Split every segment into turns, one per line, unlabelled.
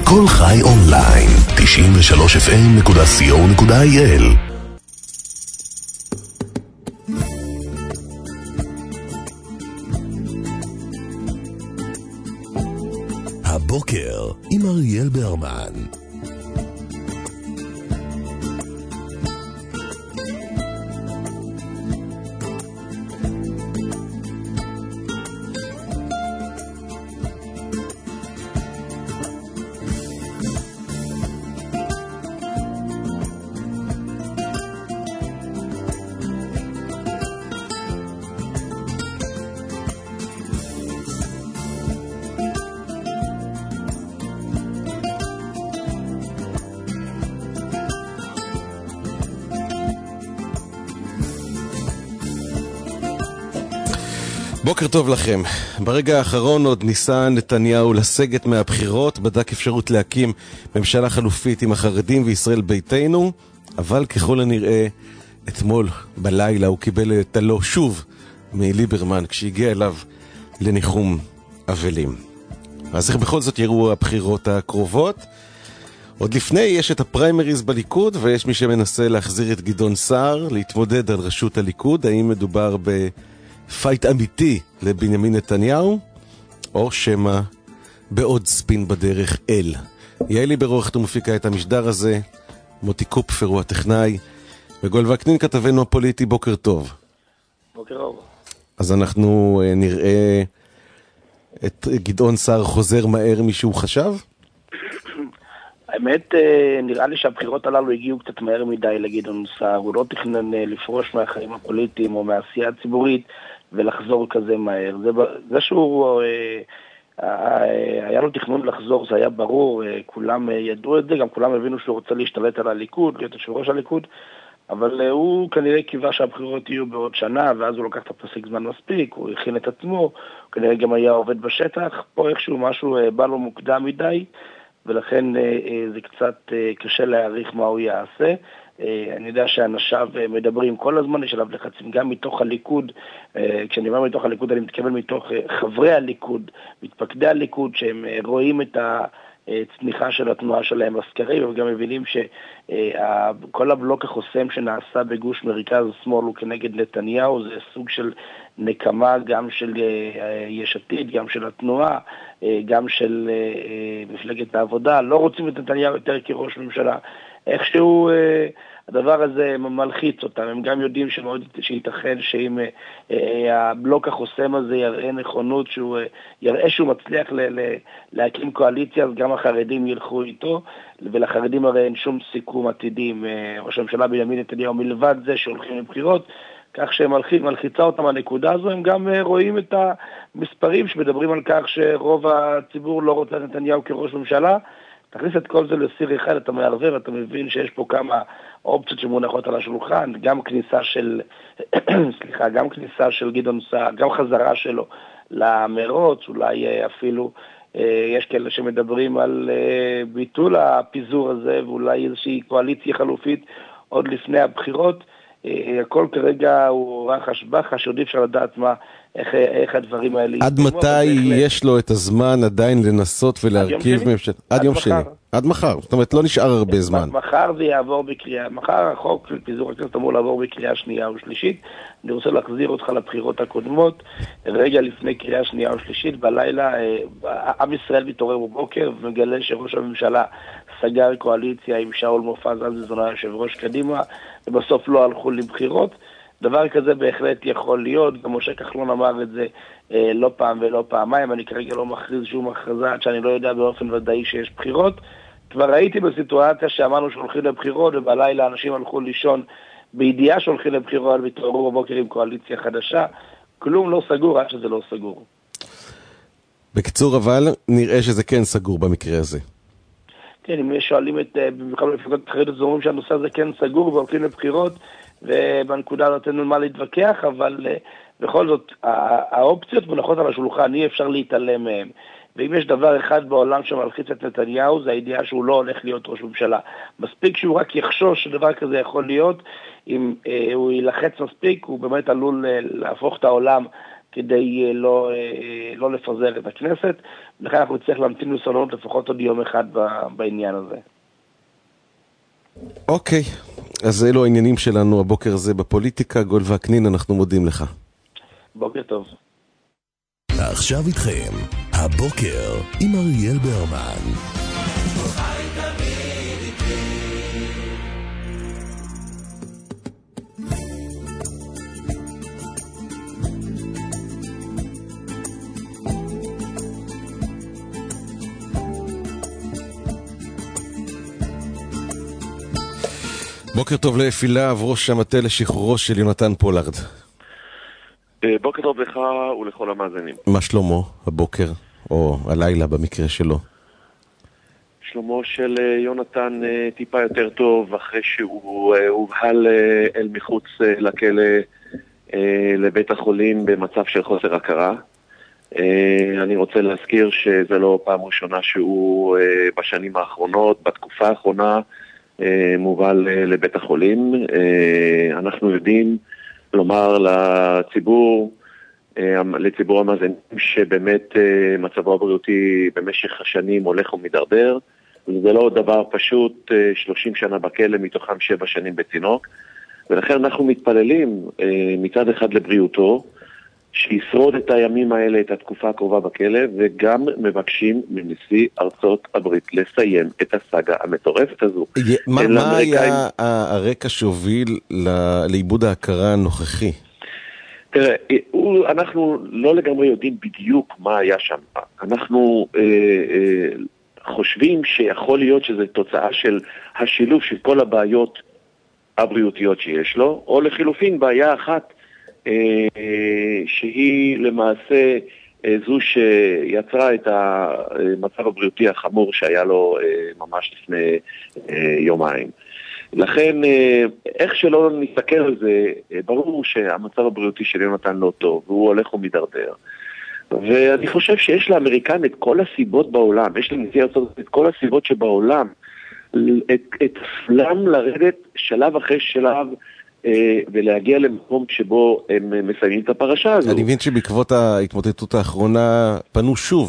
כל חי אונליין, 93fm.co.il. הבוקר עם אריאל ברמן. בוקר טוב לכם. ברגע האחרון עוד ניסה נתניהו לסגת מהבחירות, בדק אפשרות להקים ממשלה חלופית עם החרדים וישראל ביתנו, אבל ככל הנראה אתמול בלילה הוא קיבל את הלא שוב מליברמן כשהגיע אליו לניחום אבלים. אז איך בכל זאת יראו הבחירות הקרובות? עוד לפני יש את הפריימריז בליכוד, ויש מי שמנסה להחזיר את גדעון סער להתמודד על ראשות הליכוד. האם מדובר פייט אמיתי לבנימין נתניהו, או שמה בעוד ספין בדרך אל? יעלי ברוכת ומפיקה את המשדר הזה, מוטי קופפר הוא הטכנאי, וגול וקנין כתבנו הפוליטי. בוקר טוב.
בוקר טוב.
אז אנחנו נראה את גדעון סער חוזר מהר משהו חשב?
האמת, נראה לי שהבחירות הללו הגיעו קצת מהר מדי לגדעון סער. הוא לא תכנן לפרוש מהחיים הפוליטיים או מהעשייה הציבורית ולחזור כזה מהר. זה שהוא היה לו תכנון לחזור, זה היה ברור, כולם ידעו את זה, גם כולם הבינו שהוא רוצה להשתלט על הליכוד, להיות יושב ראש הליכוד, אבל הוא כנראה קיווה שהבחירות יהיו בעוד שנה, ואז הוא לקח את הפסק זמן מספיק, הוא הכין את עצמו, הוא כנראה גם היה עובד בשטח, פה איכשהו משהו בא לו מוקדם מדי, ולכן זה קצת קשה להעריך מה הוא יעשה. אני יודע שאנשיו מדברים כל הזמן, יש עליו לחצים גם מתוך הליכוד. כשאני אומר מתוך הליכוד אני מתכוון מתוך חברי הליכוד, מתפקדי הליכוד, שהם רואים את הצניחה של התנועה שלהם בסקרים, וגם מבינים שכל הבלוק החוסם שנעשה בגוש מרכז שמאל הוא כנגד נתניהו. זה סוג של נקמה גם של יש עתיד, גם של התנועה, גם של מפלגת העבודה. לא רוצים את נתניהו יותר כראש ממשלה. איכשהו הדבר הזה מלחיץ אותם. הם גם יודעים שמאוד שייתכן שאם הבלוק החוסם הזה יראה נכונות, שהוא יראה שהוא מצליח להקים קואליציה, אז גם החרדים ילכו איתו, ולחרדים הרי אין שום סיכום עתידי עם ראש הממשלה בנימין נתניהו מלבד זה שהולכים לבחירות. כך שמלחיצה אותם הנקודה הזו. הם גם רואים את המספרים שמדברים על כך שרוב הציבור לא רוצה נתניהו כראש ממשלה. תכניס את כל זה לסיר אחד, אתה מערבב, אתה מבין שיש פה כמה אופציות שמונחות על השולחן, גם כניסה של גם כניסה של גדעון סער, גם חזרה שלו למרוץ, אולי אפילו יש כאלה שמדברים על ביטול הפיזור הזה, ואולי איזושהי קואליציה חלופית עוד לפני הבחירות. הכל כרגע הוא רחש בחש, שעוד אפשר לדעת איך הדברים האלה.
עד מתי יש לו את הזמן עדיין לנסות ולהרכיב ממשלה? עד יום שני. עד מחר. זאת אומרת, לא נשאר הרבה זמן.
מחר זה יעבור בקריאה, מחר החוק של פיזור הכנסת אמור לעבור בקריאה שנייה ושלישית. אני רוצה להחזיר אותך לבחירות הקודמות. רגע לפני קריאה שנייה ושלישית, בלילה, עם ישראל מתעורר בבוקר ומגלה שראש הממשלה סגר קואליציה עם שאול מופז, אז בזמנו יושב ראש קדימה, ובסוף לא הלכו לבחירות. דבר כזה בהחלט יכול להיות, גם משה כחלון אמר את זה לא פעם ולא פעמיים. אני כרגע לא מכריז שום הכרזה עד שאני לא יודע באופן ודאי שיש בחירות. כבר ראיתי בסיטואציה שאמרנו שהולכים לבחירות, ובלילה אנשים הלכו לישון בידיעה שהולכים לבחירות, והתעוררו בבוקר עם קואליציה חדשה. כלום לא סגור עד שזה לא סגור.
בקיצור, אבל נראה שזה כן סגור במקרה הזה.
כן, אם שואלים את במיוחד במפלגות אחרות, אומרים שהנושא הזה כן סגור והולכים לבחירות, ובנקודה לא תנו מה להתווכח, אבל בכל זאת, האופציות מונחות על השולחן, אי אפשר להתעלם מהם. ואם יש דבר אחד בעולם שמלחיץ את נתניהו, זה הידיעה שהוא לא הולך להיות ראש ממשלה. מספיק שהוא רק יחשוש שדבר כזה יכול להיות, אם הוא ילחץ מספיק, הוא באמת עלול להפוך את העולם כדי לא לפזר את הכנסת, ולכן אנחנו צריך להמתין בסבלנות לפחות עוד יום אחד בעניין הזה.
אוקיי, אז אלו העניינים שלנו הבוקר הזה בפוליטיקה. גול וקנין, אנחנו מודים לך.
בוקר טוב.
עכשיו איתכם, הבוקר עם אריאל ברמן.
בוקר טוב לאפי להב, ראש המטה לשחרורו של יונתן פולארד.
בוקר טוב לך ולכל המאזינים.
מה שלמה הבוקר, או הלילה במקרה שלו?
שלמה של יונתן טיפה יותר טוב, אחרי שהוא הובהל אל מחוץ לכלא לבית החולים במצב של חוסר הכרה. אני רוצה להזכיר שזה לא פעם ראשונה שהוא בשנים האחרונות, בתקופה האחרונה, מובל לבית החולים. אנחנו יודעים לומר לציבור המאזינים שבאמת מצבו הבריאותי במשך השנים הולך ומדרדר. זה לא דבר פשוט, 30 שנה בכלא, מתוכם 7 שנים בצינוק, ולכן אנחנו מתפללים מצד אחד לבריאותו, שישרוד את הימים האלה, את התקופה הקרובה בכלא, וגם מבקשים מנשיא ארצות הברית לסיים את הסאגה המטורפת הזו.
מה היה הרקע שהוביל לאיבוד ההכרה הנוכחי?
תראה, אנחנו לא לגמרי יודעים בדיוק מה היה שם. אנחנו חושבים שיכול להיות שזו תוצאה של השילוב של כל הבעיות הבריאותיות שיש לו, או לחילופין בעיה אחת, שהיא למעשה זו שיצרה את המצב הבריאותי החמור שהיה לו ממש לפני יומיים. לכן, איך שלא נסתכל על זה, ברור שהמצב הבריאותי של יונתן לא טוב, והוא הולך ומדרדר. ואני חושב שיש לאמריקאים את כל הסיבות בעולם, יש לנשיא ארצות הברית את כל הסיבות שבעולם, את סולם לרדת שלב אחרי שלב, ולהגיע למקום שבו הם מסיימים את הפרשה הזו.
אני מבין שבעקבות ההתמוטטות האחרונה פנו שוב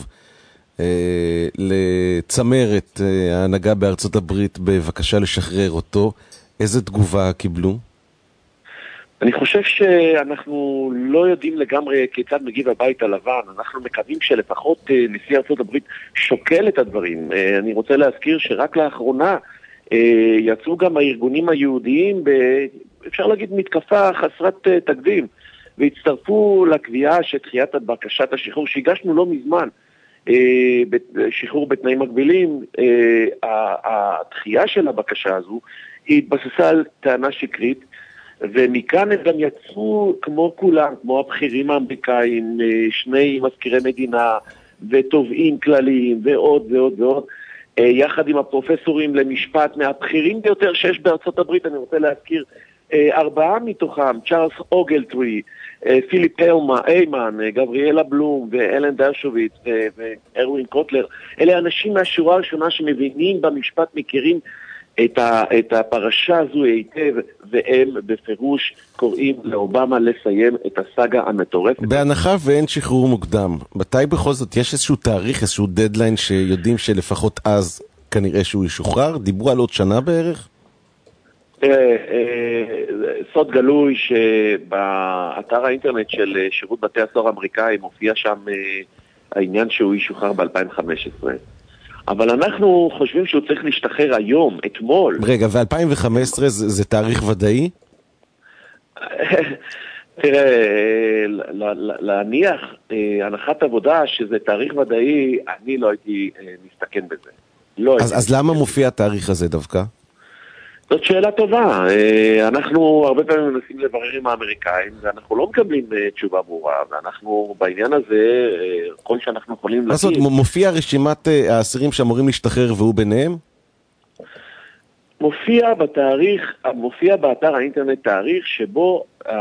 לצמרת ההנהגה בארצות הברית בבקשה לשחרר אותו. איזה תגובה קיבלו?
אני חושב שאנחנו לא יודעים לגמרי כיצד מגיב הבית הלבן. אנחנו מקווים שלפחות נשיא ארצות הברית שוקל את הדברים. אני רוצה להזכיר שרק לאחרונה יצאו גם הארגונים היהודיים אפשר להגיד מתקפה חסרת תקדים, והצטרפו לקביעה שדחיית בקשת השחרור שהגשנו לא מזמן, שחרור בתנאים מגבילים, הדחייה של הבקשה הזו היא התבססה על טענה שקרית, ומכאן הם גם יצאו כמו כולם, כמו הבכירים האמריקאים, 2 מזכירי מדינה ותובעים כלליים ועוד ועוד ועוד, יחד עם הפרופסורים למשפט מהבכירים ביותר שיש בארצות הברית. אני רוצה להזכיר 4 מתוכם, צ'ארלס אוגלטרי, פיליפ איימן, גבריאלה בלום ואלן דרשוביץ וארווין קוטלר. אלה אנשים מהשורה הראשונה שמבינים במשפט, מכירים את הפרשה הזו היטב, והם בפירוש קוראים לאובמה לסיים את הסאגה המטורפת.
בהנחה ואין שחרור מוקדם, מתי בכל זאת יש איזשהו תאריך, איזשהו דדליין שיודעים שלפחות אז כנראה שהוא ישוחרר? דיברו על עוד שנה בערך?
סוד גלוי שבאתר האינטרנט של שירות בתי הסוהר האמריקאי מופיע שם העניין שהוא ישוחרר ב-2015. אבל אנחנו חושבים שהוא צריך להשתחרר היום, אתמול.
רגע, ו-2015 זה תאריך ודאי?
תראה, להניח הנחת עבודה שזה תאריך ודאי, אני לא הייתי מסתכן בזה.
אז למה מופיע התאריך הזה דווקא?
זאת שאלה טובה. אנחנו הרבה פעמים מנסים לברר עם האמריקאים, ואנחנו לא מקבלים תשובה ברורה, ואנחנו בעניין הזה, כל שאנחנו יכולים להגיד...
זאת, מופיע רשימת האסירים שאמורים להשתחרר והוא ביניהם?
מופיע באתר האינטרנט תאריך שבו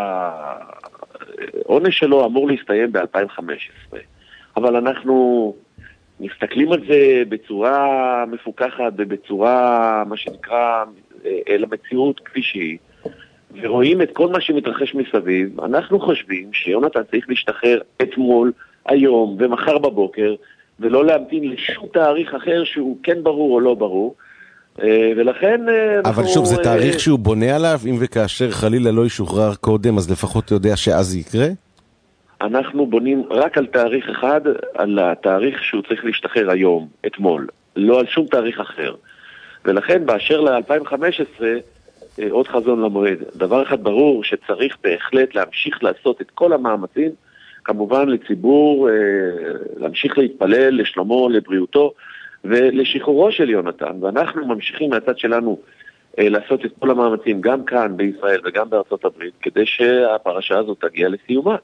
העונש שלו אמור להסתיים ב-2015. אבל אנחנו מסתכלים על זה בצורה מפוקחת ובצורה, מה שנקרא, אל המציאות כפי שהיא. ורואים את כל מה שמתרחש מסביב, אנחנו חושבים שיונתן צריך להשתחרר אתמול, היום ומחר בבוקר, ולא להמתין לשום תאריך אחר שהוא כן ברור או לא ברור, ולכן...
אבל שוב, זה תאריך שהוא בונה עליו, אם וכאשר חלילה לא ישוחרר קודם, אז לפחות יודע שאז יקרה?
אנחנו בונים רק על תאריך אחד, על התאריך שהוא צריך להשתחרר היום, אתמול, לא על שום תאריך אחר. ולכן באשר ל-2015, עוד חזון למועד. דבר אחד ברור שצריך בהחלט להמשיך לעשות את כל המאמצים, כמובן לציבור, להמשיך להתפלל לשלומו, לבריאותו ולשחרורו של יונתן. ואנחנו ממשיכים מהצד שלנו לעשות את כל המאמצים, גם כאן בישראל וגם בארצות הברית, כדי שהפרשה הזאת תגיע לסיומה.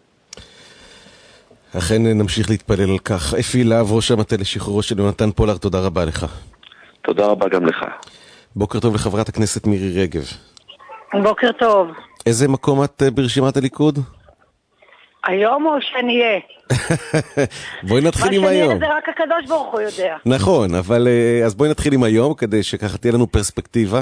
אכן נמשיך להתפלל על כך. אפי להב, ראש המטה לשחרורו של יונתן פולארד, תודה רבה לך.
תודה רבה גם לך.
בוקר טוב לחברת הכנסת מירי רגב.
בוקר טוב.
איזה מקום את ברשימת הליכוד?
היום או שנהיה?
בואי נתחיל עם היום.
מה שנהיה זה רק הקדוש ברוך הוא יודע.
נכון, אבל אז בואי נתחיל עם היום, כדי שככה תהיה לנו פרספקטיבה.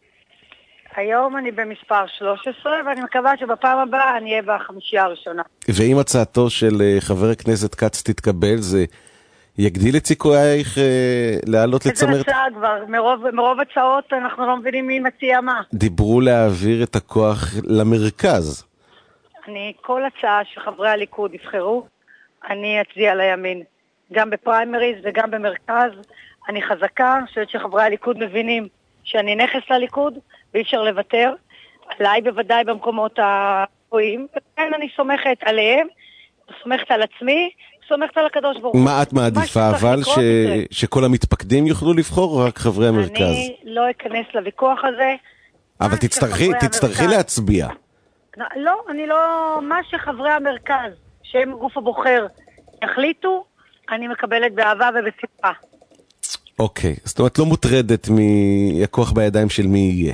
היום אני במספר 13, ואני מקווה שבפעם הבאה אני אהיה בחמישייה הראשונה.
ואם הצעתו של חבר הכנסת קץ תתקבל, זה יגדיל את סיכוייך לעלות לצמרת?
איזה הצעה כבר, מרוב הצעות אנחנו לא מבינים מי מציע מה.
דיברו להעביר את הכוח למרכז.
כל הצעה שחברי הליכוד יבחרו, אני אצביע לימין. גם בפריימריז וגם במרכז. אני חזקה, חושבת שחברי הליכוד מבינים שאני נכס לליכוד, ואי אפשר לוותר. עליי בוודאי במקומות הגבוהים, וכן אני סומכת עליהם, סומכת על עצמי, סומכת על הקדוש ברוך הוא.
מה את מעדיפה אבל? שכל המתפקדים יוכלו לבחור או רק חברי המרכז?
אני לא אכנס לוויכוח הזה.
אבל תצטרכי להצביע.
לא, אני לא... מה שחברי המרכז, שהם גוף הבוחר, יחליטו, אני מקבלת באהבה ובשמחה.
אוקיי, זאת אומרת לא מוטרדת מהכוח בידיים של מי יהיה.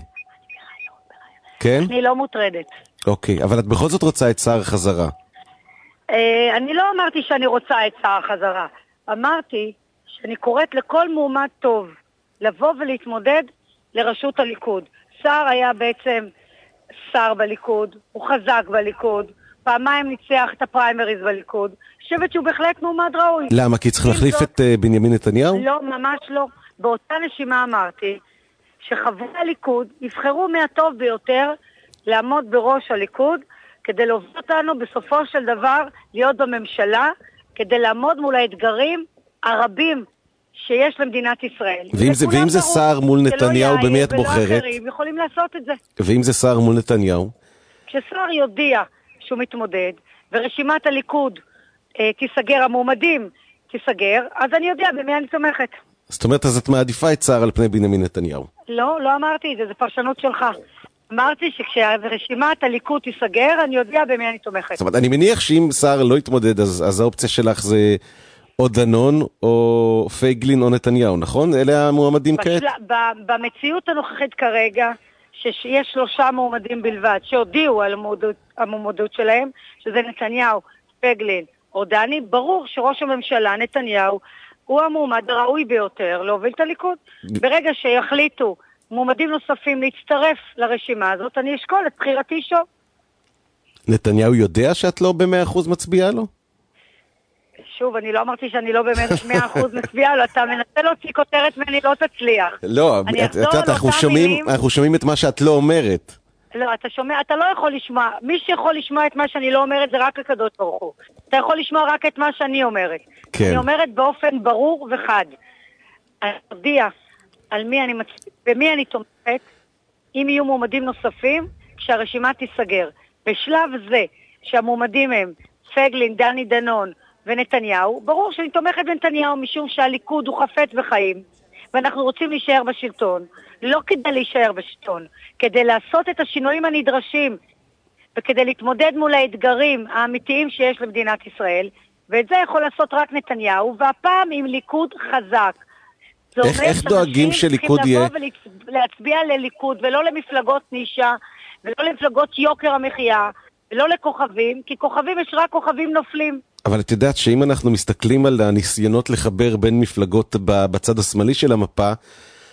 כן?
אני לא מוטרדת.
אוקיי, אבל את בכל זאת רוצה את שר החזרה.
אני לא אמרתי שאני רוצה את שר החזרה. אמרתי שאני קוראת לכל מועמד טוב לבוא ולהתמודד לראשות הליכוד. שר היה בעצם שר בליכוד, הוא חזק בליכוד, פעמיים ניצח את הפריימריז בליכוד. חושבת שהוא בהחלט מועמד ראוי.
למה? כי צריך להחליף את בנימין נתניהו?
לא, ממש לא. באותה נשימה אמרתי שחברי הליכוד יבחרו מהטוב ביותר לעמוד בראש הליכוד, כדי להוביל אותנו בסופו של דבר להיות בממשלה, כדי לעמוד מול האתגרים הרבים שיש למדינת ישראל.
ואם זה שר מול נתניהו, במי את בוחרת?
ולא אחרים יכולים לעשות את זה.
ואם זה שר מול נתניהו?
כששר יודיע שהוא מתמודד, ורשימת הליכוד תיסגר, המועמדים תיסגר, אז אני יודע במי אני תומכת.
זאת אומרת, אז את מעדיפה את שר על פני בנימין נתניהו?
לא, לא אמרתי את זה, זה פרשנות שלך. אמרתי שכשרשימת הליכוד תיסגר, אני יודע במי אני תומכת.
זאת אומרת, אני מניח שאם שר לא יתמודד, אז האופציה שלך זה או דנון, או פייגלין, או נתניהו, נכון? אלה המועמדים כעת?
במציאות הנוכחית כרגע, שיש 3 מועמדים בלבד, שהודיעו על המועמדות שלהם, שזה נתניהו, פייגלין או דני, ברור שראש הממשלה, נתניהו, הוא המועמד הראוי ביותר להוביל את הליכוד. ברגע שיחליטו מועמדים נוספים להצטרף לרשימה הזאת, אני אשקול את בחירתי שוב.
נתניהו יודע שאת לא ב-100% מצביעה לו?
שוב, אני לא אמרתי שאני לא באמת 100% מצביעה לו, אתה מנסה להוציא כותרת ואני לא תצליח.
לא, אנחנו שומעים את מה שאת לא אומרת.
לא, אתה שומע, אתה לא יכול לשמוע. מי שיכול לשמוע את מה שאני לא אומרת זה רק הקדוש ברוך הוא. אתה יכול לשמוע רק את מה שאני אומרת.
כן.
אני אומרת באופן ברור וחד. אני אודיע על מי אני מצביעה, במי אני תומכת, אם יהיו מועמדים נוספים, כשהרשימה תיסגר. בשלב זה שהמועמדים הם פייגלין, דני דנון ונתניהו, ברור שאני תומכת בנתניהו משום שהליכוד הוא חפץ בחיים, ואנחנו רוצים להישאר בשלטון. לא כדי להישאר בשלטון, כדי לעשות את השינויים הנדרשים, וכדי להתמודד מול האתגרים האמיתיים שיש למדינת ישראל, ואת זה יכול לעשות רק נתניהו, והפעם עם ליכוד חזק.
איך דואגים שליכוד יהיה?
צריכים לבוא ולהצביע לליכוד, ולא למפלגות נישה, ולא למפלגות יוקר המחיה, ולא לכוכבים, כי כוכבים יש רק כוכבים נופלים.
אבל את יודעת שאם אנחנו מסתכלים על הניסיונות לחבר בין מפלגות בצד השמאלי של המפה,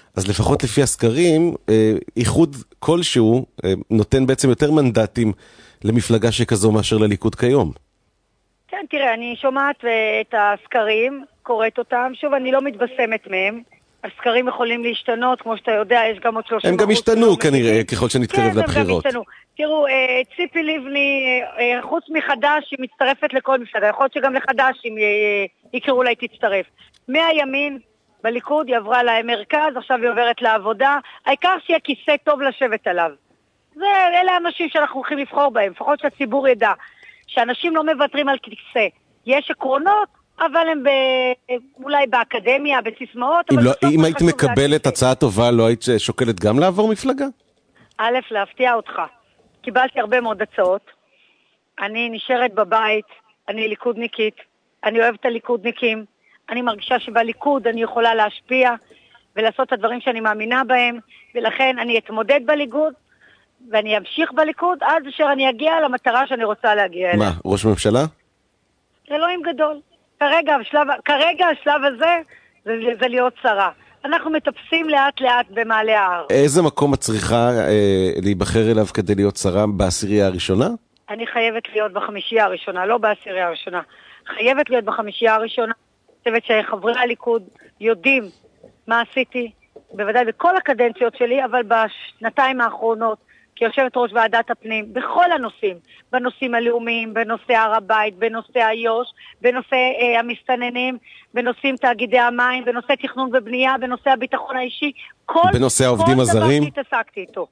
אז לפחות לפי הסקרים, איחוד כלשהו נותן בעצם יותר מנדטים למפלגה שכזו מאשר לליכוד כיום.
כן, תראה, אני שומעת את הסקרים, קוראת אותם, שוב, אני לא מתבשמת מהם. הסקרים יכולים להשתנות, כמו שאתה יודע, יש גם עוד 30%.
הם גם השתנו כנראה, ככל שנתקרב לבחירות.
כן, הם גם השתנו. תראו, ציפי לבני, חוץ מחדש, היא מצטרפת לכל מפלגה. יכול להיות שגם לחדש, אם יקראו לה, היא תצטרף. מהימין, בליכוד, היא עברה למרכז, עכשיו היא עוברת לעבודה. העיקר שיהיה כיסא טוב לשבת עליו. אלה האנשים שאנחנו הולכים לבחור בהם, לפחות שהציבור ידע. שאנשים לא מוותרים על כיסא. יש עקרונות, אבל הם אולי באקדמיה, בסיסמאות.
אם היית מקבלת הצעה טובה, לא היית שוקלת גם לעבור מפלגה?
א', להפתיע אותך. קיבלתי הרבה מאוד הצעות. אני נשארת בבית, אני ליכודניקית, אני אוהבת את הליכודניקים, אני מרגישה שבליכוד אני יכולה להשפיע ולעשות את הדברים שאני מאמינה בהם, ולכן אני אתמודד בליכוד, ואני אמשיך בליכוד עד אשר אני אגיע למטרה שאני רוצה להגיע אליה.
מה, ראש ממשלה?
אלוהים גדול. כרגע השלב הזה זה להיות שרה. אנחנו מטפסים לאט לאט במעלה ההר.
איזה מקום את צריכה להיבחר אליו כדי להיות שרה בעשירייה הראשונה?
אני חייבת להיות בחמישייה הראשונה, לא בעשירייה הראשונה. חייבת להיות בחמישייה הראשונה. אני חושבת שחברי הליכוד יודעים מה עשיתי, בוודאי בכל הקדנציות שלי, אבל בשנתיים האחרונות, כיושבת ראש ועדת הפנים, בכל הנושאים, בנושאים הלאומיים, בנושא הר הבית, בנושא היוש, בנושא המסתננים, בנושאים תאגידי המים, בנושא תכנון ובנייה, בנושא הביטחון האישי,
בנושא העובדים הזרים?
כל דבר שהתעסקתי איתו.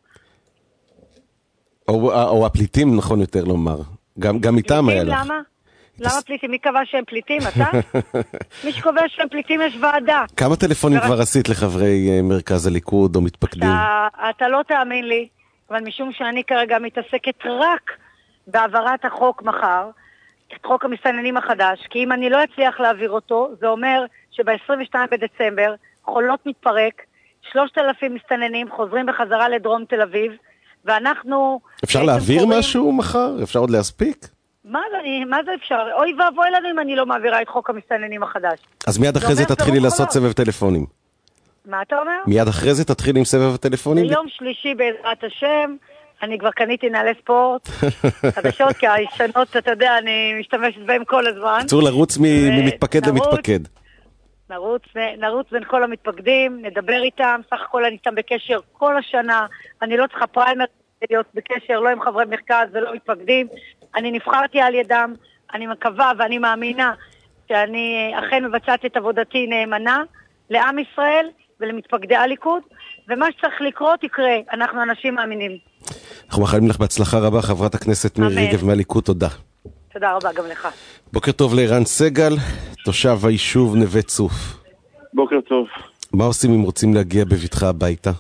או הפליטים, נכון יותר לומר. גם איתם היה לך.
למה? למה פליטים? מי קבע שהם פליטים? אתה? מי שקובע שהם פליטים יש ועדה.
כמה טלפונים כבר עשית לחברי מרכז הליכוד או מתפקדים?
אתה לא תאמין לי, אבל משום שאני כרגע מתעסקת רק בעברת החוק מחר, את חוק המסתננים החדש, כי אם אני לא אצליח להעביר אותו, זה אומר שב-22 בדצמבר חולות מתפרק, 3,000 מסתננים חוזרים בחזרה לדרום תל אביב, ואנחנו...
אפשר להעביר משהו מחר? אפשר עוד להספיק?
מה זה אפשר? אוי ואבוי לנו אם אני לא מעבירה את חוק המסתננים החדש.
אז מיד אחרי זה תתחילי לעשות סבב טלפונים.
מה אתה אומר?
מיד אחרי זה תתחילי עם סבב הטלפונים?
ביום שלישי בעזרת השם, אני כבר קניתי נעלי ספורט, חדשות, כי הישנות, אתה יודע, אני משתמשת בהם כל הזמן. קצור
לרוץ ממתפקד למתפקד.
נרוץ בין כל המתפקדים, נדבר איתם, סך הכל אני איתם בקשר כל השנה, אני לא צריכה פריימר להיות בקשר, לא עם חברי מרכז ולא מתפקדים, אני נבחרתי על ידם, אני מקווה ואני מאמינה שאני אכן מבצעת את עבודתי נאמנה לעם ישראל ולמתפקדי הליכוד, ומה שצריך לקרות יקרה, אנחנו אנשים מאמינים.
אנחנו מאחלים לך בהצלחה רבה, חברת הכנסת מירי רגב מהליכוד, תודה.
תודה רבה גם לך.
בוקר טוב לערן סגל, תושב היישוב נווה צוף.
בוקר טוב.
מה עושים אם רוצים להגיע בביתך הביתה?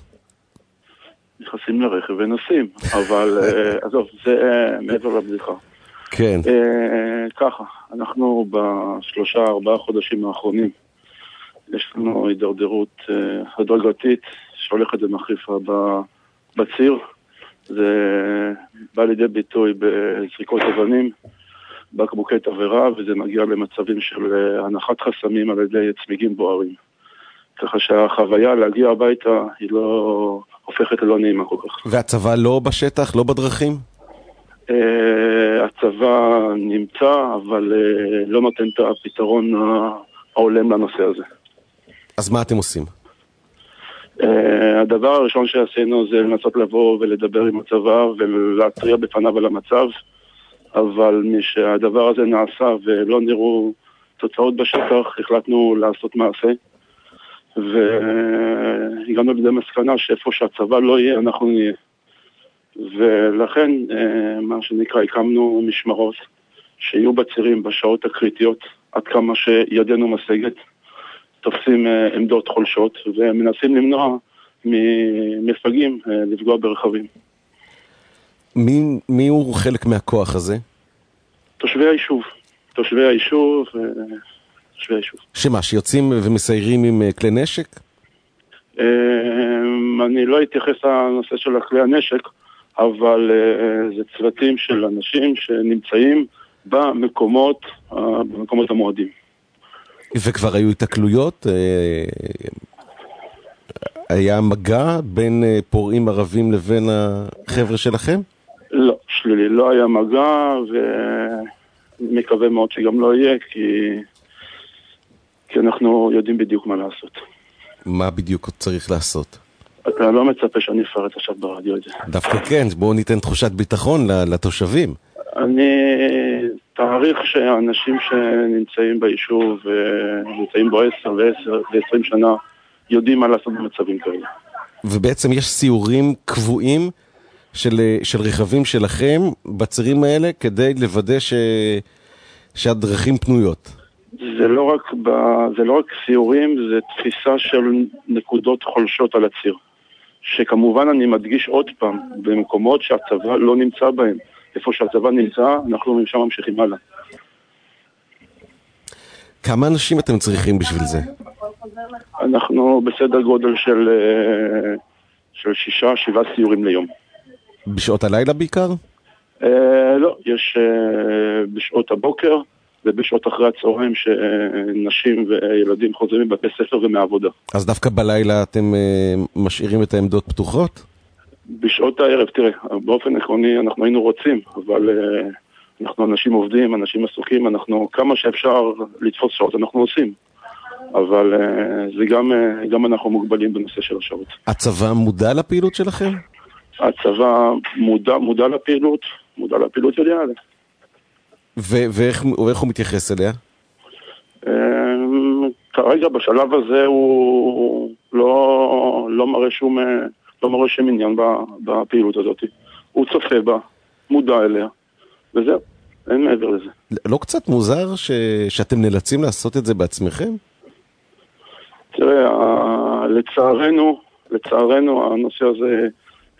נכנסים לרכב ונוסעים, אבל עזוב, זה מעבר לבדיחה.
כן.
ככה, אנחנו ב3-4 חודשים האחרונים, יש לנו הידרדרות הדרגתית שהולכת ומחריפה בציר. זה בא לידי ביטוי בזריקות אבנים, בקבוקי תבערה, וזה מגיע למצבים של הנחת חסמים על ידי צמיגים בוערים. ככה שהחוויה להגיע הביתה היא לא הופכת ללא נעימה כל כך.
והצבא לא בשטח, לא בדרכים?
הצבא נמצא, אבל לא נותן את הפתרון ההולם לנושא הזה.
אז מה אתם עושים?
הדבר הראשון שעשינו זה לנסות לבוא ולדבר עם הצבא ולהטריע בפניו על המצב, אבל משהדבר הזה נעשה ולא נראו תוצאות בשטח, החלטנו לעשות מעשה, והגענו לידי מסקנה שאיפה שהצבא לא יהיה, אנחנו נהיה. ולכן, מה שנקרא, הקמנו משמרות שיהיו בצירים בשעות הקריטיות, עד כמה שידנו משגת, תופסים עמדות חולשות, ומנסים למנוע ממפגעים לפגוע ברכבים.
מי הוא חלק מהכוח הזה?
תושבי היישוב. תושבי היישוב.
שמה, שיוצאים ומסיירים עם כלי נשק?
אני לא אתייחס לנושא של כלי הנשק, אבל זה צוותים של אנשים שנמצאים במקומות המועדים.
וכבר היו התקלויות? היה מגע בין פורעים ערבים לבין החבר'ה שלכם?
לא, שלילי, לא היה מגע, ומקווה מאוד שגם לא יהיה, כי אנחנו יודעים בדיוק מה לעשות.
מה בדיוק צריך לעשות?
אתה לא מצפה שאני אפרט עכשיו ברדיו את זה.
דווקא כן, בואו ניתן תחושת ביטחון לתושבים.
אני תאריך שאנשים שנמצאים ביישוב, נמצאים בו 10 ו-20 שנה, יודעים מה לעשות במצבים כאלה.
ובעצם יש סיורים קבועים של רכבים שלכם בצירים האלה כדי לוודא שהדרכים פנויות.
זה לא רק סיורים, זה תפיסה של נקודות חולשות על הציר. שכמובן אני מדגיש עוד פעם, במקומות שהצבא לא נמצא בהם. איפה שהצבא נמצא, אנחנו משם ממשיכים הלאה.
כמה אנשים אתם צריכים בשביל זה?
אנחנו בסדר גודל של 6-7 סיורים ליום.
בשעות הלילה בעיקר?
לא, יש בשעות הבוקר ובשעות אחרי הצהריים שנשים וילדים חוזרים מבתי ספר ומעבודה.
אז דווקא בלילה אתם משאירים את העמדות פתוחות?
בשעות הערב, תראה, באופן עקרוני אנחנו היינו רוצים, אבל אנחנו אנשים עובדים, אנשים עסוקים, אנחנו כמה שאפשר לתפוס שעות אנחנו עושים. אבל זה גם אנחנו מוגבלים בנושא של השעות.
הצבא מודע לפעילות שלכם?
הצבא מודע לפעילות יודע עליה.
ואיך הוא מתייחס אליה?
כרגע בשלב הזה הוא לא מראה שום עניין בפעילות הזאת. הוא צופה בה, מודע אליה, וזהו, אין מעבר לזה.
לא קצת מוזר שאתם נאלצים לעשות את זה בעצמכם?
תראה, לצערנו הנושא הזה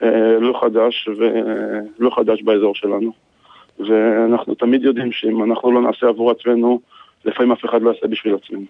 לא חדש באזור שלנו. ואנחנו תמיד יודעים שאם אנחנו לא נעשה עבור עצמנו, לפעמים אף אחד לא יעשה בשביל עצמנו.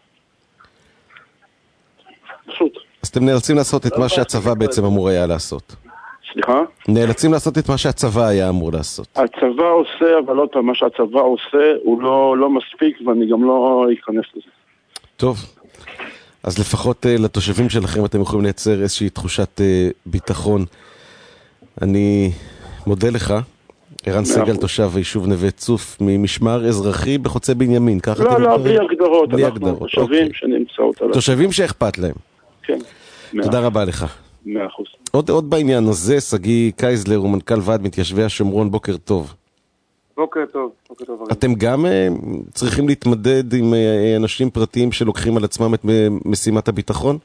פשוט.
אז אתם נאלצים לעשות את מה שהצבא בעצם אמור היה לעשות.
סליחה?
נאלצים לעשות את מה שהצבא היה אמור לעשות.
הצבא עושה, אבל לא מה שהצבא עושה הוא לא מספיק, ואני גם לא אכנס לזה.
טוב. אז לפחות לתושבים שלכם אתם יכולים לייצר איזושהי תחושת ביטחון. אני מודה לך. ערן סגל, תושב היישוב נווה צוף, ממשמר אזרחי בחוצה בנימין, ככה אתם
לא, בלי הגדרות.
בלי הגדרות.
תושבים שנמצאות עליו.
תושבים שאכפת להם.
כן.
תודה רבה לך.
100%.
עוד בעניין הזה, סגי קייזלר הוא מנכ"ל ועד מתיישבי השומרון, בוקר טוב.
בוקר טוב.
אתם גם צריכים להתמדד עם אנשים פרטיים שלוקחים על עצמם את משימת הביטחון?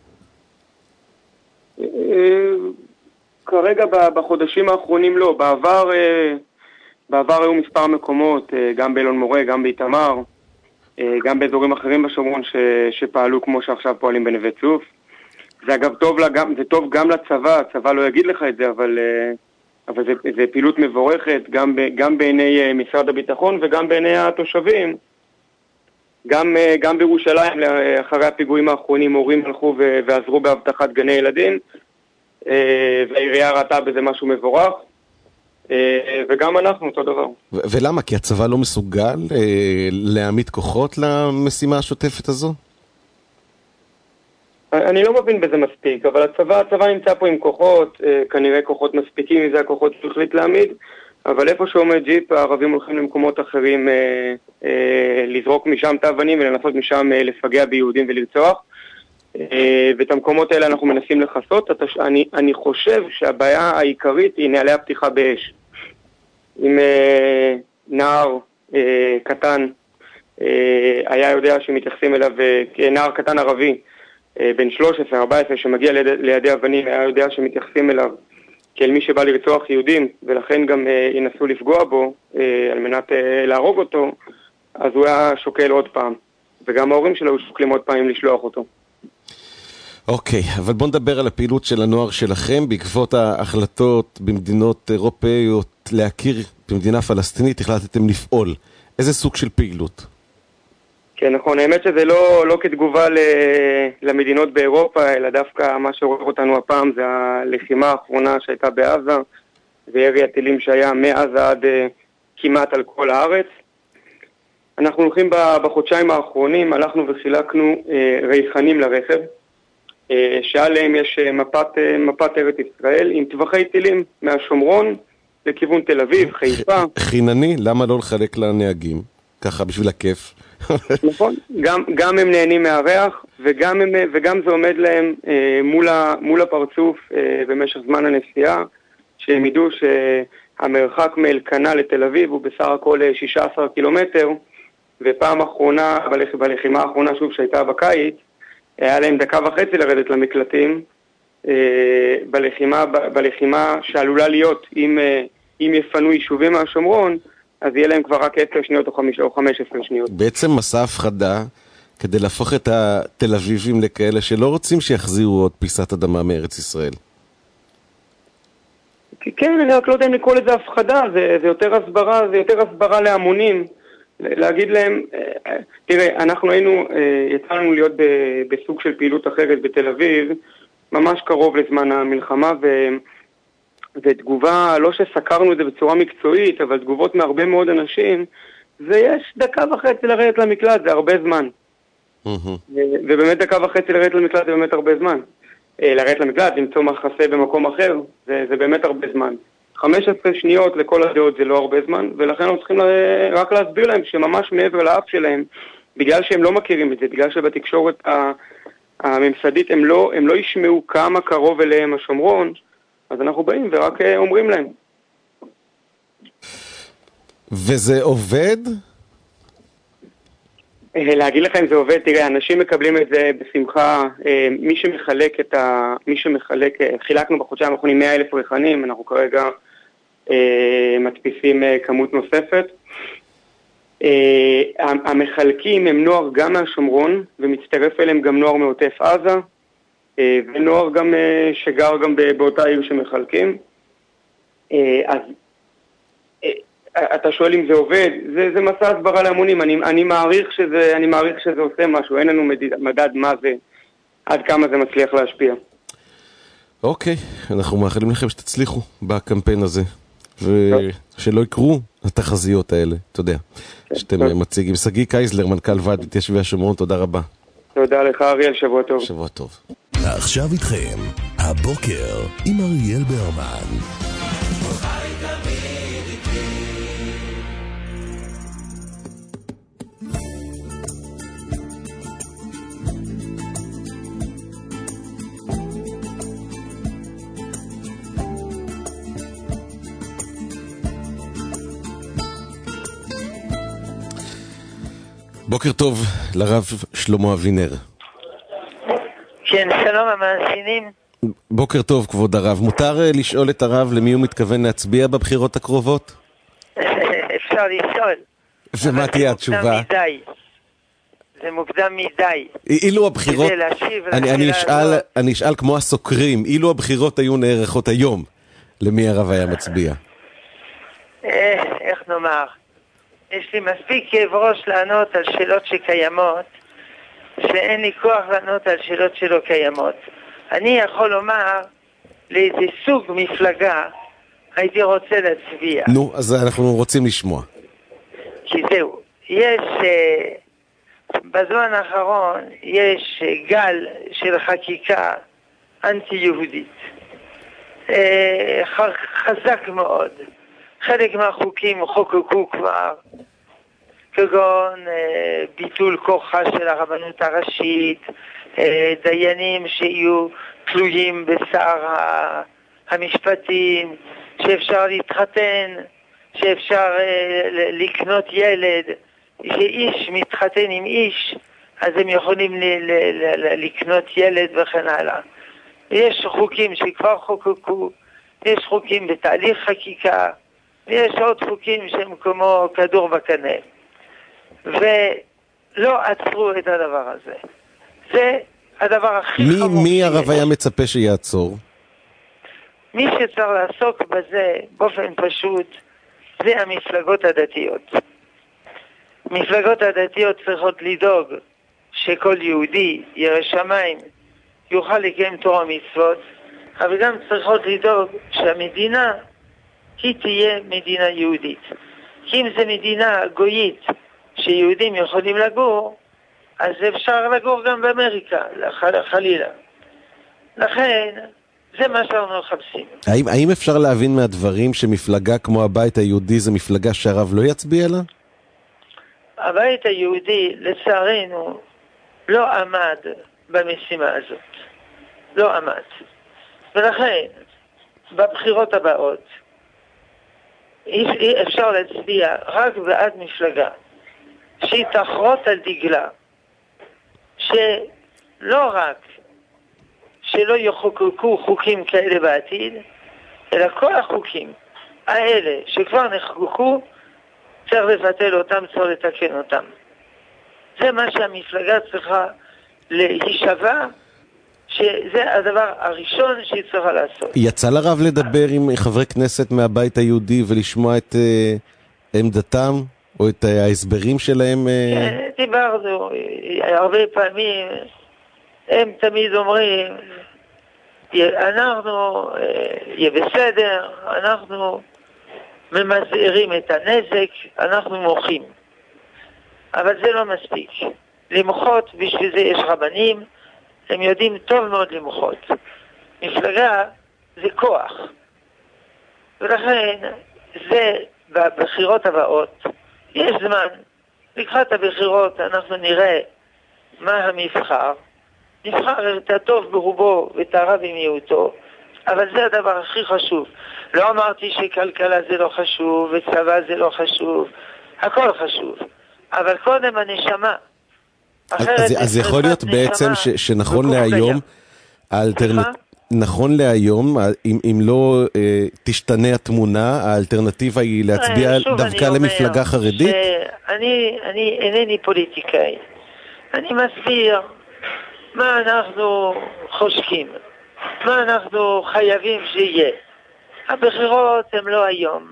כרגע בחודשים האחרונים לא. בעבר היו מספר מקומות, גם באלון מורה, גם באיתמר, גם באזורים אחרים בשומרון שפעלו כמו שעכשיו פועלים בנווה צוף. זה אגב זה טוב גם לצבא, הצבא לא יגיד לך את זה, אבל זה פעילות מבורכת גם בעיני משרד הביטחון וגם בעיני התושבים. גם בירושלים, אחרי הפיגועים האחרונים, הורים הלכו ועזרו בהבטחת גני ילדים, והעירייה ראתה בזה משהו מבורך, וגם אנחנו אותו דבר.
ולמה? כי הצבא לא מסוגל להעמיד כוחות למשימה השוטפת הזו?
אני לא מבין בזה מספיק, אבל הצבא נמצא פה עם כוחות, כנראה כוחות מספיקים, אם זה הכוחות שהחליט להעמיד, אבל איפה שעומד ג'יפ, הערבים הולכים למקומות אחרים לזרוק משם את האבנים ולנסות משם לפגע ביהודים ולרצוח. ואת המקומות האלה אנחנו מנסים לחסות. אני חושב שהבעיה העיקרית היא נעלי הפתיחה באש. אם נער קטן היה יודע שמתייחסים אליו, נער קטן ערבי בן 13-14 שמגיע לידי אבנים, היה יודע שמתייחסים אליו כאל מי שבא לרצוח יהודים, ולכן גם ינסו לפגוע בו על מנת להרוג אותו, אז הוא היה שוקל עוד פעם, וגם ההורים שלו שוקלים עוד פעמים לשלוח אותו.
אוקיי, אבל בוא נדבר על הפעילות של הנוער שלכם בעקבות ההחלטות במדינות אירופאיות להכיר במדינה פלסטינית, החלטתם לפעול. איזה סוג של פעילות?
כן, נכון, האמת שזה לא כתגובה למדינות באירופה, אלא דווקא מה שעורר אותנו הפעם זה הלחימה האחרונה שהייתה בעזה, וירי הטילים שהיה מעזה עד כמעט על כל הארץ. אנחנו הולכים בחודשיים האחרונים, הלכנו וחילקנו ריחנים לרכב, שעליהם יש מפת ארץ ישראל עם טווחי טילים מהשומרון לכיוון תל אביב, חיפה.
חינני, למה לא לחלק לנהגים? ככה בשביל הכיף.
נכון, גם הם נהנים מהריח וגם זה עומד להם מול הפרצוף במשך זמן הנסיעה, שהם ידעו שהמרחק מאלקנה לתל אביב הוא בסך הכל 16 קילומטר, ופעם אחרונה, בלחימה האחרונה שוב שהייתה בקיץ, היה להם דקה וחצי לרדת למקלטים, בלחימה שעלולה להיות אם יפנו יישובים מהשומרון, אז יהיה להם כבר רק 10 שניות או 15 שניות.
בעצם מסע הפחדה כדי להפוך את התל אביבים לכאלה שלא רוצים שיחזירו עוד פיסת אדמה מארץ ישראל.
כן, אני רק לא יודע אם לקרוא לזה הפחדה, זה יותר הסברה להמונים, להגיד להם, תראה, אנחנו יצא לנו להיות בסוג של פעילות אחרת בתל אביב, ממש קרוב לזמן המלחמה, ותגובה, לא שסקרנו את זה בצורה מקצועית, אבל תגובות מהרבה מאוד אנשים, זה יש דקה וחצי לרדת למקלט, זה הרבה זמן. ובאמת דקה וחצי לרדת למקלט זה באמת הרבה זמן. לרדת למקלט, למצוא מחסה במקום אחר, זה באמת הרבה זמן. 15 שניות לכל הדעות זה לא הרבה זמן, ולכן אנחנו צריכים רק להסביר להם שממש מעבר לאף שלהם, בגלל שהם לא מכירים את זה, בגלל שבתקשורת הממסדית הם לא ישמעו כמה קרוב אליהם השומרון, אז אנחנו באים ורק אומרים להם. וזה
עובד?
להגיד לכם זה עובד, תראה, אנשים מקבלים את זה בשמחה, מי שמחלק, חילקנו בחודשיים האחרונים 100,000 ריחנים, אנחנו כרגע מדפיסים כמות נוספת. המחלקים הם נוער גם מהשומרון, ומצטרף אליהם גם נוער מעוטף עזה, ונוער גם שגר גם באותה עיר שמחלקים. אז אתה שואל אם זה עובד, זה מסע הסברה להמונים, אני מעריך שזה עושה משהו, אין לנו מדד מה זה, עד כמה זה מצליח להשפיע.
אוקיי, אנחנו מאחלים לכם שתצליחו בקמפיין הזה, ושלא יקרו התחזיות האלה, אתה יודע, שאתם מציגים. שגיא קייזלר, מנכ"ל ועד מתיישבי השומרון, תודה רבה.
תודה לך אריאל, שבוע טוב.
שבוע טוב.
עכשיו איתכם, הבוקר עם אריאל ברמן.
בוקר טוב לרב שלמה אבינר.
כן, שלום המאזינים.
בוקר טוב כבוד הרב. מותר לשאול את הרב למי הוא מתכוון להצביע בבחירות הקרובות?
אפשר לשאול.
ומה תהיה התשובה?
זה מוקדם מדי.
אילו הבחירות, אני אשאל כמו הסוקרים, אילו הבחירות היו נערכות היום, למי הרב היה מצביע?
איך נאמר? יש לי מספיק כאב ראש לענות על שאלות שקיימות, שאין לי כוח לענות על שאלות שלא קיימות. אני יכול לומר לאיזה סוג מפלגה הייתי רוצה להצביע.
נו, אז אנחנו רוצים לשמוע.
כי זהו, יש, בזמן האחרון יש גל של חקיקה אנטי-יהודית. חזק מאוד. חלק מהחוקים חוקקו כבר, כגון ביטול כוחה של הרבנות הראשית, דיינים שיהיו תלויים בשר המשפטים, שאפשר להתחתן, שאפשר לקנות ילד, שאיש מתחתן עם איש, אז הם יכולים לקנות ילד וכן הלאה. יש חוקים שכבר חוקקו, יש חוקים בתהליך חקיקה, ויש עוד חוקים שהם כמו כדור בקנה. ולא עצרו את הדבר הזה. זה הדבר הכי חמור.
מי הרב היה מצפה שיעצור?
מי שצריך לעסוק בזה באופן פשוט זה המפלגות הדתיות. מפלגות הדתיות צריכות לדאוג שכל יהודי ירא שמיים יוכל לקיים תורה ומצוות, אבל גם צריכות לדאוג שהמדינה היא תהיה מדינה יהודית. כי אם זה מדינה גויית שיהודים יכולים לגור, אז אפשר לגור גם באמריקה, חלילה. לכן, זה מה שאנחנו מחפשים.
האם אפשר להבין מהדברים שמפלגה כמו הבית היהודי זה מפלגה שהרב לא יצביע לה?
הבית היהודי, לצערנו, לא עמד במשימה הזאת. לא עמד. ולכן, בבחירות הבאות, אפשר להצביע רק בעד מפלגה שהיא תחרות על דגלה שלא רק שלא יחוקקו חוקים כאלה בעתיד, אלא כל החוקים האלה שכבר נחקקו צריך לבטל אותם, צריך לתקן אותם. זה מה שהמפלגה צריכה להישבע, שזה הדבר הראשון שהיא צריכה לעשות.
יצא לרב לדבר עם חברי כנסת מהבית היהודי ולשמוע את עמדתם או את ההסברים שלהם?
כן, דיברנו הרבה פעמים. הם תמיד אומרים, אנחנו יהיה בסדר, אנחנו ממזערים את הנזק, אנחנו מוחים. אבל זה לא מספיק. למחות, בשביל זה יש רבנים, הם יודעים טוב מאוד למחות. מפלגה זה כוח. ולכן, זה בבחירות הבאות, יש זמן. לקראת הבחירות אנחנו נראה מה המבחר. נבחר את הטוב ברובו ואת הרע במיעוטו, אבל זה הדבר הכי חשוב. לא אמרתי שכלכלה זה לא חשוב וצבא זה לא חשוב, הכל חשוב. אבל קודם הנשמה.
אז יכול להיות בעצם שנכון להיום, נכון להיום, אם לא תשתנה התמונה, האלטרנטיבה היא להצביע דווקא למפלגה חרדית?
אני אינני פוליטיקאי. אני מסביר מה אנחנו חושקים, מה אנחנו חייבים שיהיה. הבחירות הם לא היום.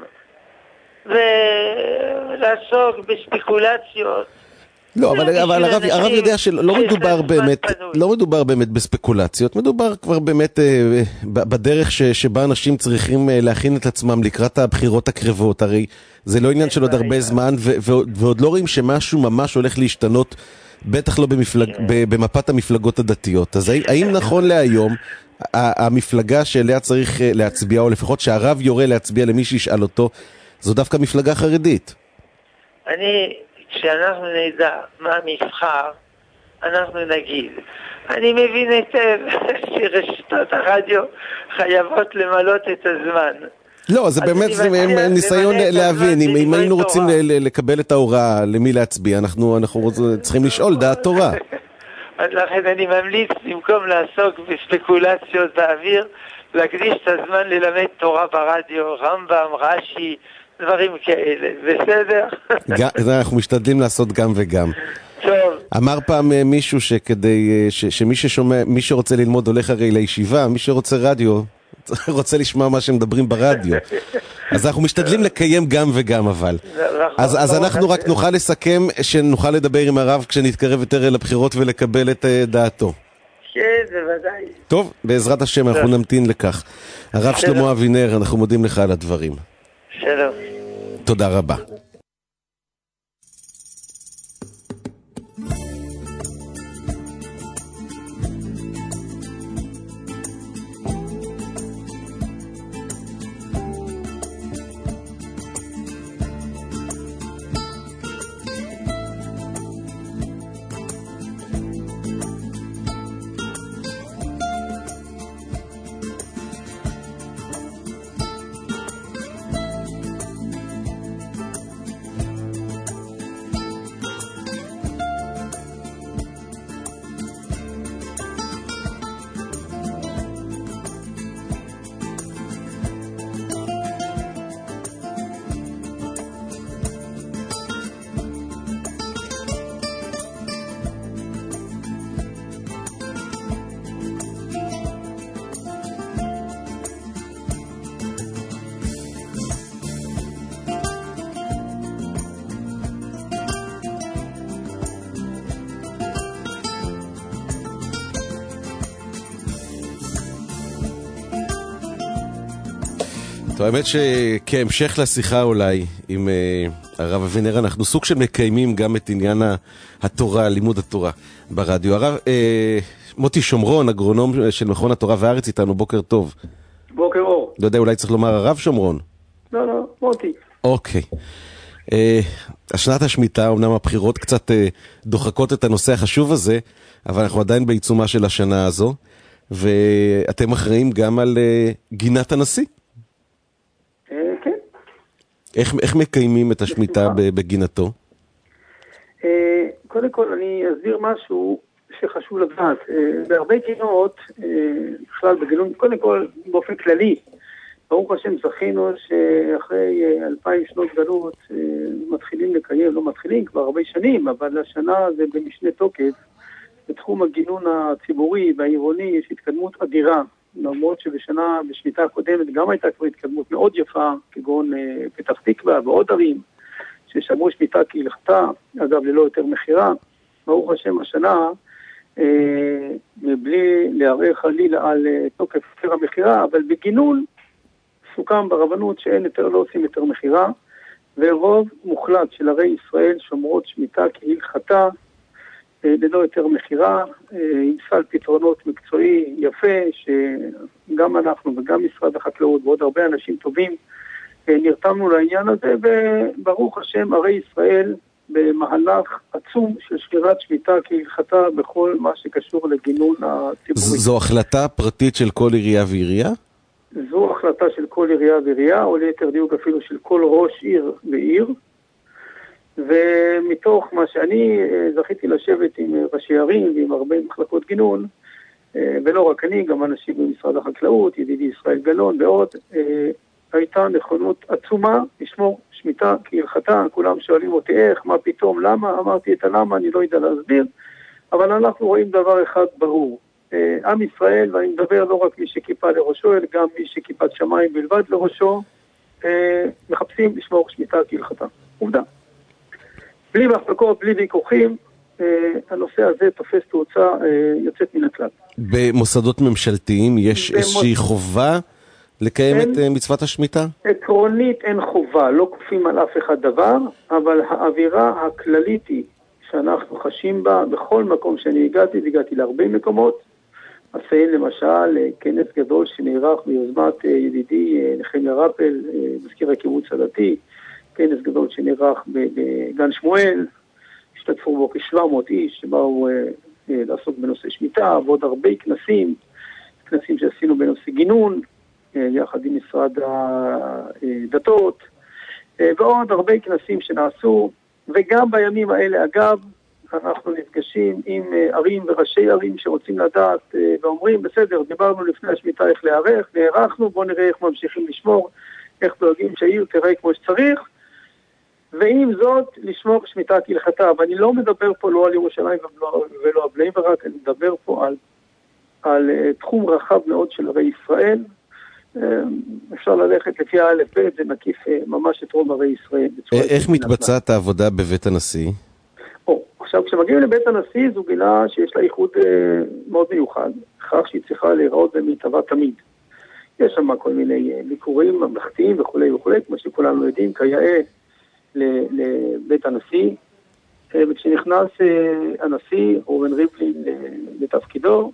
ולעסוק בספקולציות.
לא, אבל הרב יודע שלא מדובר באמת בספקולציות, מדובר כבר באמת בדרך שבה אנשים צריכים להכין את עצמם לקראת הבחירות הקרבות. הרי זה לא עניין של עוד הרבה זמן, ועוד לא רואים שמשהו ממש הולך להשתנות, בטח לא במפת המפלגות הדתיות. אז האם נכון להיום המפלגה שאליה צריך להצביע, או לפחות שהרב יורה להצביע למי שישאל אותו, זו דווקא מפלגה חרדית?
כשאנחנו נדע מה המבחר, אנחנו נגיד. אני מבין היטב שרשתות הרדיו חייבות למלות את הזמן.
לא, זה באמת ניסיון להבין. אם היינו רוצים לקבל את ההוראה למי להצביע, אנחנו צריכים לשאול דעת תורה.
לכן אני ממליץ, במקום לעסוק בספקולציות באוויר, להקדיש את הזמן ללמד תורה ברדיו, רמב"ם, רש"י, דברים כאלה, בסדר?
אנחנו משתדלים לעשות גם וגם.
טוב.
אמר פעם מישהו שכדי, מי שרוצה ללמוד הולך הרי לישיבה, מי שרוצה רדיו, רוצה לשמוע מה שמדברים ברדיו. אז אנחנו משתדלים לקיים גם וגם אבל. אז אנחנו רק נוכל לסכם שנוכל לדבר עם הרב כשנתקרב יותר אל הבחירות ולקבל את דעתו.
כן, בוודאי.
טוב, בעזרת השם אנחנו נמתין לכך. הרב שלמה אבינר, אנחנו מודים לך על הדברים.
שלום.
תודה רבה. האמת שכהמשך לשיחה אולי עם הרב אבינר, אנחנו סוג של מקיימים גם את עניין התורה, לימוד התורה ברדיו. הרב, מוטי שומרון, אגרונום של מכון התורה והארץ איתנו, בוקר טוב.
בוקר אור.
לא יודע, אולי צריך לומר הרב שומרון.
לא, מוטי.
אוקיי. השנת השמיטה, אמנם הבחירות קצת דוחקות את הנושא החשוב הזה, אבל אנחנו עדיין בעיצומה של השנה הזו, ואתם אחראים גם על גינת הנשיא.
כן.
איך מקיימים את השמיטה בגינתו?
קודם כל אני אסביר משהו שחשוב לדעת. בהרבה גינות, בכלל בגילון, קודם כל באופן כללי, ברוך השם זכינו שאחרי 2000 שנות גלות מתחילים לקיים, לא מתחילים כבר הרבה שנים, אבל השנה זה במשנה תוקף. בתחום הגינון הציבורי והעירוני יש התקדמות אדירה, למרות בשמיטה הקודמת גם הייתה כבר התקדמות מאוד יפה, כגון פתח תקווה ועוד ערים, ששמרו שמיטה כהלכתה, אגב ללא יותר מחירה. ברוך השם השנה, מבלי לערער חלילה על תוקף יותר המחירה, אבל בגינון סוכם ברבנות שאין יותר, לא עושים יותר מחירה, ורוב מוחלט של ערי ישראל שומרות שמיטה כהלכתה, ללא יותר מחירה, עם סל פתרונות מקצועי יפה, שגם אנחנו וגם משרד החקלאות ועוד הרבה אנשים טובים נרתמנו לעניין הזה, וברוך השם ערי ישראל במהלך עצום של שמירת שמיטה כהלכתה בכל מה שקשור לגינון הציבורי.
זו החלטה פרטית של כל עירייה ועירייה?
זו החלטה של כל עירייה ועירייה, או ליתר דיוק אפילו של כל ראש עיר ועיר, ומתוך מה שאני זכיתי לשבת עם ראשי ערים ועם הרבה מחלקות גינון, ולא רק אני, גם אנשים במשרד החקלאות, ידידי ישראל גלון ועוד, הייתה נכונות עצומה לשמור שמיטה כהלכתה. כולם שואלים אותי איך, מה פתאום, למה? אמרתי את הלמה, אני לא יודע להסביר, אבל אנחנו רואים דבר אחד ברור. עם ישראל, ואני מדבר לא רק מי שכיפה לראשו, אלא גם מי שכיפת שמיים בלבד לראשו, מחפשים לשמור שמיטה כהלכתה. עובדה. בלי מחלקות, בלי ויכוחים, הנושא הזה תופס תאוצה יוצאת מן הכלל.
במוסדות ממשלתיים יש איזושהי חובה לקיים את מצוות השמיטה?
עקרונית אין חובה, לא כופים על אף אחד דבר, אבל האווירה הכללית היא שאנחנו חשים בה בכל מקום שאני הגעתי להרבה מקומות. אציין למשל כנס גדול שנערך ביוזמת ידידי נחמיה רפל, מזכיר הקיבוץ הדתי, כנס גדול שנערך בגן שמואל, השתתפו בו כ-700 איש שבאו לעסוק בנושא שמיטה, ועוד הרבה כנסים שעשינו בנושא גינון, יחד עם משרד הדתות, ועוד הרבה כנסים שנעשו, וגם בימים האלה אגב, אנחנו נפגשים עם ערים וראשי ערים שרוצים לדעת ואומרים, בסדר, דיברנו לפני השמיטה איך להיערך, נערכנו, בואו נראה איך ממשיכים לשמור, איך דואגים שהעיר תראה כמו שצריך, ועם זאת לשמור שמיטה כהלכתה. ואני לא מדבר פה לא על ירושלים ולא על בני ברק, אני מדבר פה על תחום רחב מאוד של ערי ישראל. אפשר ללכת לפי האלף בית, זה מקיף ממש את רוב ערי ישראל.
איך מתבצעת העבודה בבית הנשיא?
עכשיו, כשמגיעים לבית הנשיא, זו גילה שיש לה ייחוד מאוד מיוחד, כך שהיא צריכה להיראות במיטבה תמיד. יש שם כל מיני ביקורים ממלכתיים וכו' וכו', כמו שכולנו יודעים, כיאה לבית הנשיא. וכשנכנס הנשיא, ראובן ריבלין, לתפקידו,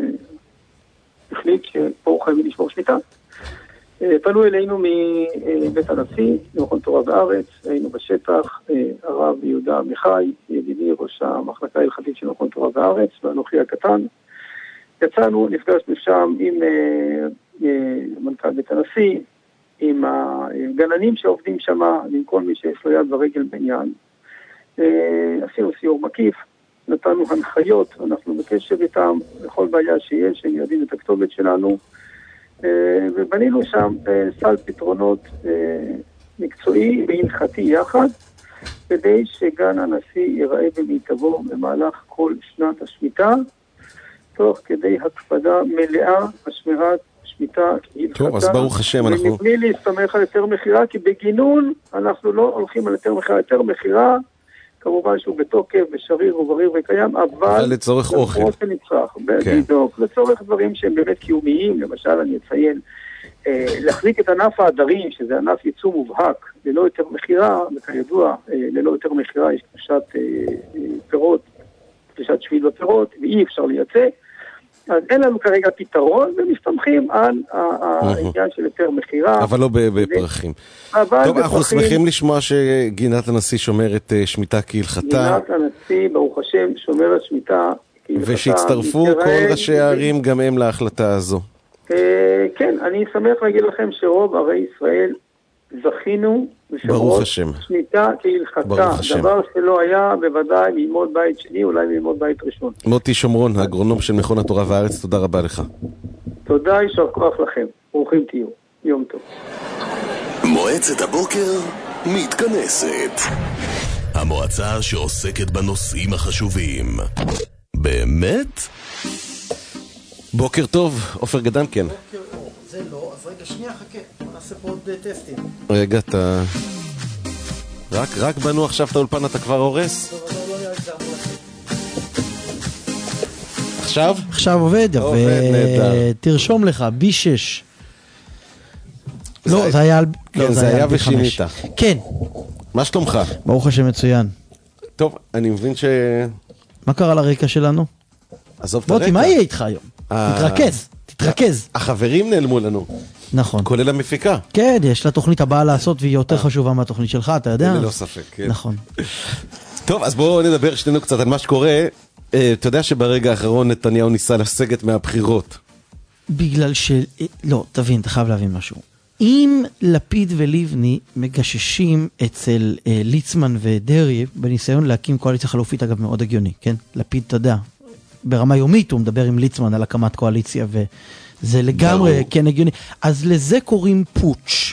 החליט שפה חייבים לשמור שמיטה. פנו אלינו מבית הנשיא, ממכון תורה והארץ, היינו בשטח, הרב יהודה עמיחי, ידידי ראש המחלקה ההלכתית של מכון תורה והארץ, ואנוכי הקטן. יצאנו, נפגשנו שם עם מנכ"ל בית הנשיא, עם הגננים שעובדים שם, עם כל מי שיש לו יד ורגל בעניין. עשינו סיור מקיף, נתנו הנחיות, אנחנו בקשר איתם, בכל בעיה שיש, הם יודעים את הכתובת שלנו, ובנינו שם סל פתרונות מקצועי והלכתי יחד, כדי שגן הנשיא ייראה במיטבו במהלך כל שנת השמיטה, תוך כדי הקפדה מלאה בשמירת שמיטה כהלכתה.
טוב, אז ברוך השם אנחנו...
ומבלי להסתמך על יותר מחירה, כי בגינון אנחנו לא הולכים על יותר מחירה. יותר מחירה, כמובן שהוא בתוקף, בשריר ובריר וקיים, אבל
לצורך אוכל.
בדיוק, לצורך דברים שהם באמת קיומיים. למשל, אני אציין, להחזיק את ענף העדרים, שזה ענף ייצוא מובהק, ללא יותר מחירה, וכידוע, ללא יותר מחירה יש קדושת פירות, קדושת שביל בפירות, ואי אפשר לייצא. אז אין לנו כרגע פתרון, ומסתמכים על העניין של יותר מחירה.
אבל לא בפרחים. טוב, אנחנו שמחים לשמוע שגינת הנשיא שומרת שמיטה כהלכתה.
גינת הנשיא, ברוך השם, שומרת שמיטה כהלכתה.
ושהצטרפו כל ראשי הערים גם הם להחלטה הזו.
כן, אני שמח להגיד לכם שרוב ערי ישראל זכינו
ברוך השם.
שמיטה כהלכתה, דבר שלא היה בוודאי ללמוד בית שני, אולי ללמוד בית ראשון.
מוטי שומרון, האגרונום של מכון התורה והארץ, תודה רבה לך.
תודה, יישר כוח לכם. ברוכים תהיו. יום טוב.
מועצת הבוקר מתכנסת. המועצה שעוסקת בנושאים החשובים. באמת?
בוקר טוב, עופר גדנקן.
בוקר אור, זה לא, אז רגע שנייה חכה, נעשה פה עוד טסטים.
רגע, אתה... רק בנו עכשיו את האולפן, אתה כבר הורס?
טוב, לא הגזרנו לכם.
עכשיו?
עכשיו עובד, תרשום לך, B6. לא, זה היה...
כן, זה היה ושינית.
כן.
מה שלומך?
ברוך השם מצוין.
טוב, אני מבין ש...
מה קרה לרקע שלנו?
עזוב את הרקע.
מוטי, מה יהיה איתך היום? תתרכז.
החברים נעלמו לנו.
נכון.
כולל המפיקה.
כן, יש לה תוכנית הבאה לעשות, והיא יותר חשובה מהתוכנית שלך, אתה יודע?
ללא ספק, כן.
נכון.
טוב, אז בואו נדבר שנינו קצת על מה שקורה. אתה יודע שברגע האחרון נתניהו ניסה לסגת מהבחירות.
בגלל לא, תבין, אתה חייב להבין משהו. אם לפיד ולבני מגששים אצל ליצמן ודרי בניסיון להקים קואליציה חלופית, אגב מאוד הגיוני, כן? לפיד, אתה יודע, ברמה יומית הוא מדבר עם ליצמן על הקמת קואליציה, וזה לגמרי כן הגיוני. אז לזה קוראים פוטש.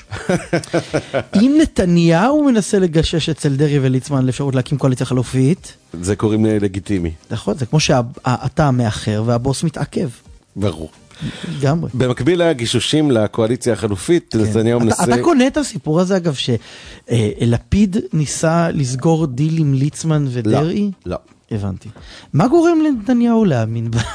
אם נתניהו מנסה לגשש אצל דרי וליצמן לאפשרות להקים קואליציה חלופית,
זה קוראים לגיטימי.
נכון, זה כמו שאתה מאחר והבוס מתעכב.
ברור.
לגמרי.
במקביל לגישושים לקואליציה החלופית, נתניהו מנסה...
אתה קונה את הסיפור הזה, אגב, שלפיד ניסה לסגור דיל עם ליצמן ודרי?
לא.
הבנתי. מה גורם לנתניהו להאמין בה?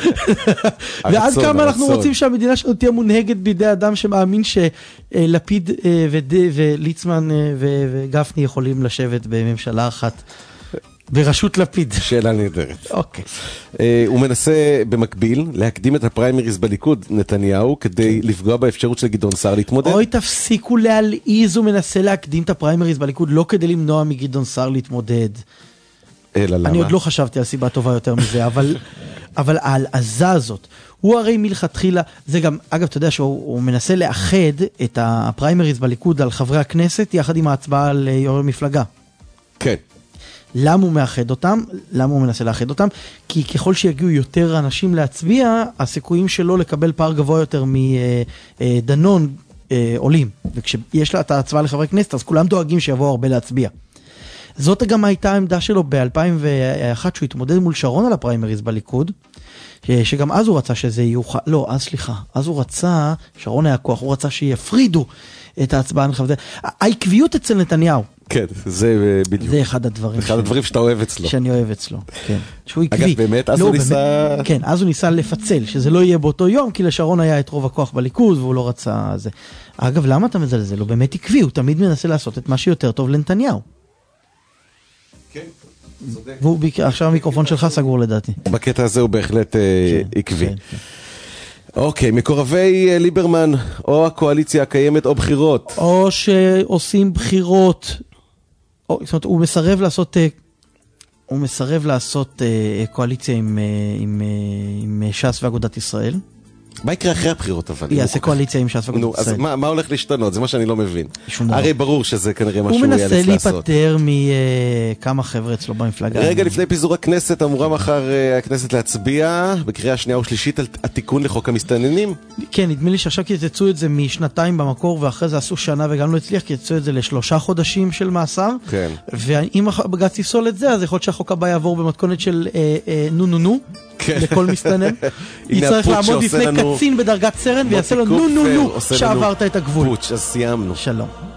ועד כמה אנחנו רוצים שהמדינה שלנו תהיה מונהגת בידי אדם שמאמין שלפיד וליצמן וגפני יכולים לשבת בממשלה אחת בראשות לפיד?
שאלה נהדרת.
אוקיי.
הוא מנסה במקביל להקדים את הפריימריז בליכוד, נתניהו, כדי לפגוע באפשרות של גדעון סער להתמודד.
אוי, תפסיקו להלעיז, הוא מנסה להקדים את הפריימריז בליכוד, לא כדי למנוע מגדעון סער להתמודד.
אלא למה?
אני עוד לא חשבתי על סיבה טובה יותר מזה, אבל ההלעזה הזאת, הוא הרי מלכתחילה, זה גם, אגב, אתה יודע שהוא מנסה לאחד את הפריימריז בליכוד על חברי הכנסת, יחד עם ההצבעה על יו"ר מפלגה.
כן.
למה הוא מאחד אותם? למה הוא מנסה לאחד אותם? כי ככל שיגיעו יותר אנשים להצביע, הסיכויים שלו לקבל פער גבוה יותר מדנון עולים. וכשיש לה את ההצבעה לחברי כנסת, אז כולם דואגים שיבואו הרבה להצביע. זאת גם הייתה העמדה שלו ב-2001, שהוא התמודד מול שרון על הפריימריז בליכוד, שגם אז הוא רצה שזה יוכל, לא, אז סליחה, אז הוא רצה, שרון היה כוח, הוא רצה שיפרידו את ההצבעה. העקביות אצל נתניהו.
כן, זה בדיוק.
זה אחד הדברים.
אחד הדברים שאתה אוהב אצלו.
שאני אוהב אצלו, כן. שהוא עקבי.
אגב, באמת, אז הוא ניסה...
כן, אז הוא ניסה לפצל, שזה לא יהיה באותו יום, כי לשרון היה את רוב הכוח בליכוד, והוא לא רצה זה. אגב, למה אתה מזלזל? הוא באמת עקבי, הוא תמיד מנסה לעשות את מה שיותר טוב לנתניהו. כן. עכשיו המיקרופון שלך סגור לדעתי.
בקטע הזה הוא בהחלט עקבי. אוקיי, מקורבי ליברמן, או הקואליציה הקיימת או בחירות.
או שעושים בחירות. זאת אומרת, הוא מסרב לעשות קואליציה עם ש"ס ואגודת ישראל.
מה יקרה אחרי הבחירות אבל?
יעשה קואליציה עם ש"ס ואגודת ישראל.
אז מה הולך להשתנות? זה מה שאני לא מבין. הרי ברור שזה כנראה מה שהוא יאלץ לעשות.
הוא מנסה להיפטר מכמה חבר'ה אצלו במפלגה.
רגע לפני פיזור הכנסת, אמורה מחר הכנסת להצביע בקריאה שנייה ושלישית על התיקון לחוק המסתננים?
כן, נדמה לי שעכשיו קיצצו את זה משנתיים במקור, ואחרי זה עשו שנה וגם לא הצליח, קיצצו את זה ל3 חודשים של מאסר. כן. ואם בג"ץ יפסול את זה, אז יכול להיות שהחוק הבא יעבור במתכונת של נו. לכל מסתנן. יצטרך לעמוד לפני קצין בדרגת סרן ויעשה לו נו שעברת את הגבול.
אז סיימנו.
שלום.